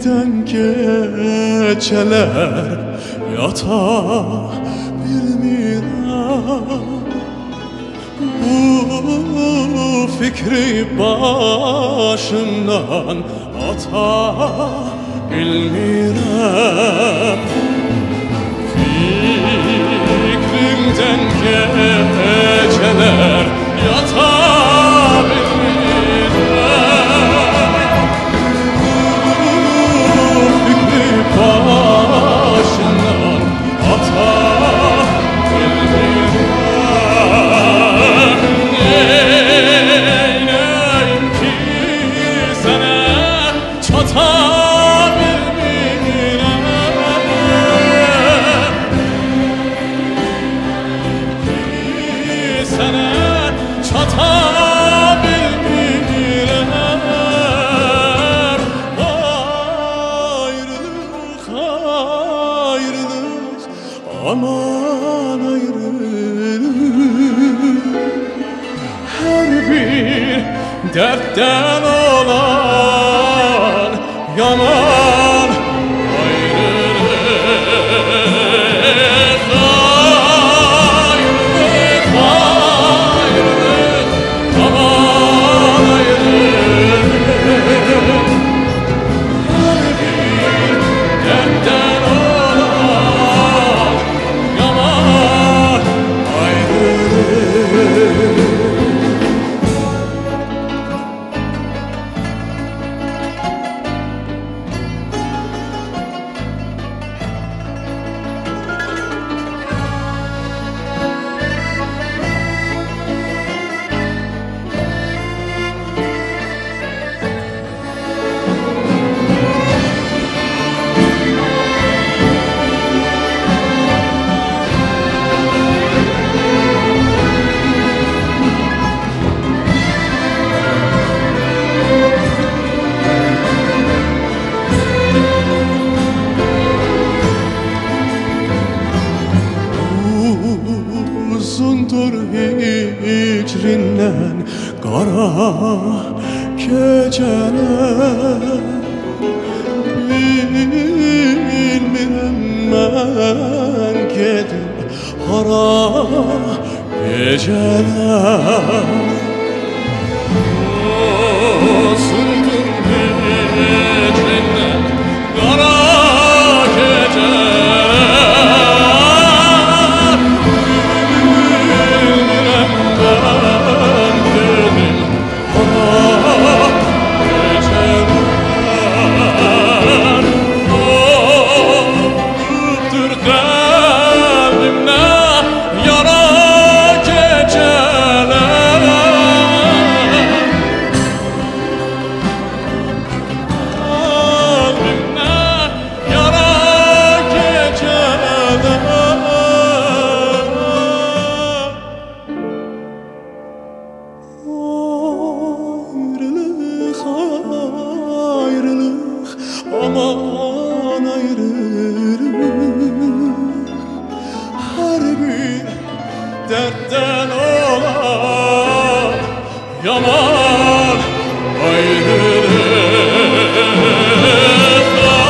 birden geceler yata bilmirəm. Bu fikri başımdan ata bilmirəm. Fikrimden geceler yata bilmirəm. Bu fikri başımdan ata bilmirəm. Neyneyim ki sana çata aman ayrılık. Her bir dertten olan yaman ayrılık. Ayrılık, ayrılık, aman ayrılık. Her bir dertten uzundur hicrindən qara gecələr. Bilmirəm mən gedib hara gecələr. Uzundur hicrindən qara gecələr. Aman ayrılık. Her bir dertten olan yaman ayrılık.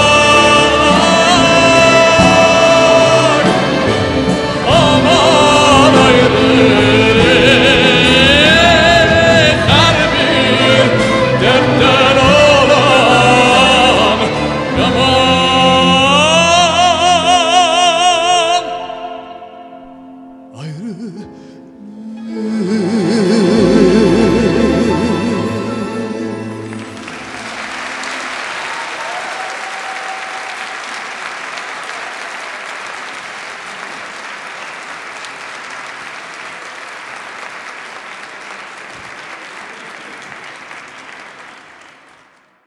Aman ayrılık. Her bir dertten